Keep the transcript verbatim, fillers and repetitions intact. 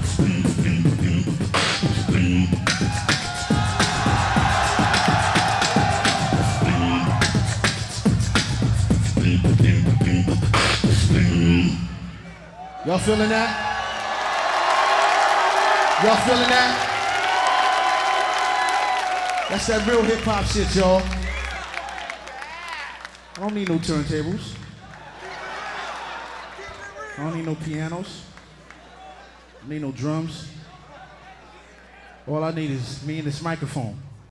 Y'all feeling that? Y'all feeling that? That's that real hip hop shit, y'all. I don't need no turntables. I don't need no pianos. I don't need no drums. All I need is me and this microphone.